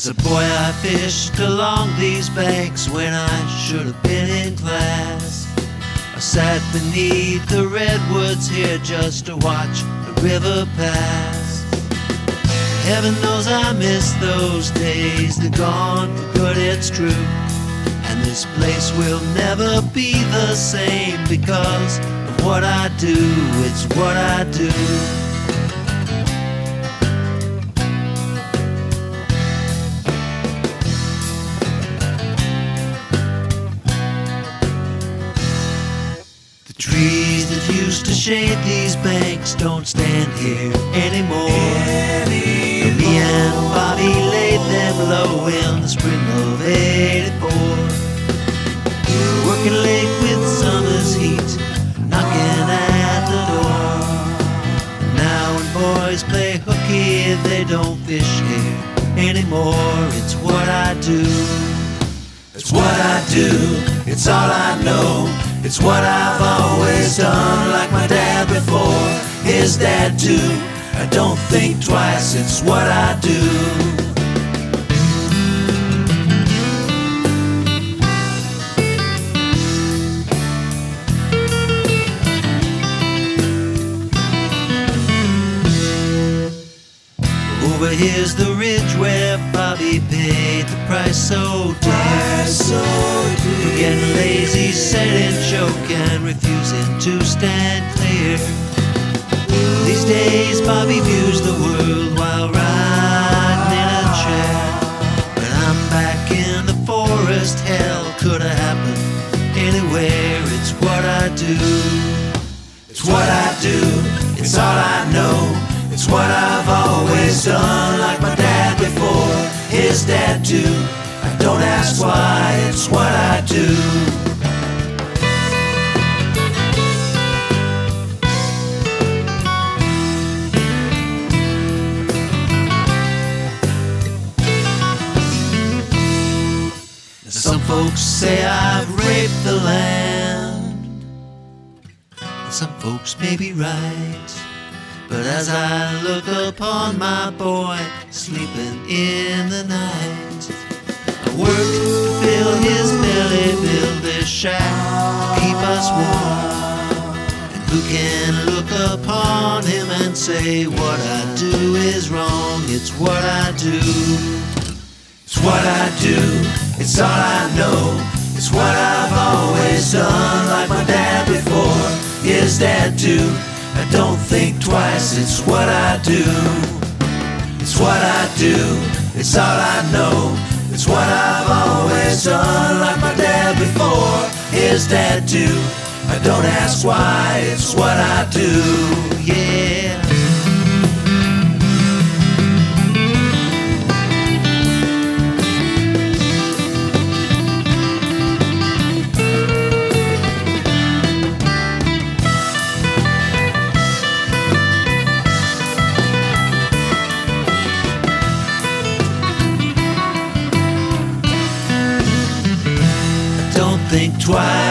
As a boy I fished along these banks when I should have been in class. I sat beneath the redwoods here just to watch the river pass. Heaven knows I miss those days, they're gone for good, it's true. And this place will never be the same because of what I do, it's what I do. The trees that used to shade these banks don't stand here anymore. Me and Bobby laid them low in the spring of '84. Working late with summer's heat, knocking at the door. Now when boys play hooky, they don't fish here anymore. It's what I do. It's what I do. It's all I know. It's what I've always done, like my dad before his dad too. I don't think twice, it's what I do. Over here's the ridge where Bobby paid the price so dear. We're getting lazy, setting choke and refusing to stand clear. These days Bobby views the world while riding in a chair. But I'm back in the forest, hell could have happened anywhere. It's what I do. It's what I do. It's all I know. It's what I've always done, like my dad before his dad too. I don't ask why, it's what I do. Some folks say I've raped the land, and some folks may be right. But as I look upon my boy sleeping in the night, I worked to fill his belly, build this shack to keep us warm. And who can look upon him and say what I do is wrong? It's what I do. It's what I do. It's all I know. It's what I've always done, like my dad before his dad too. I don't think twice, it's what I do. It's what I do, it's all I know. It's what I've always done, like my dad before his dad too. I don't ask why, it's what I do, yeah. Think twice.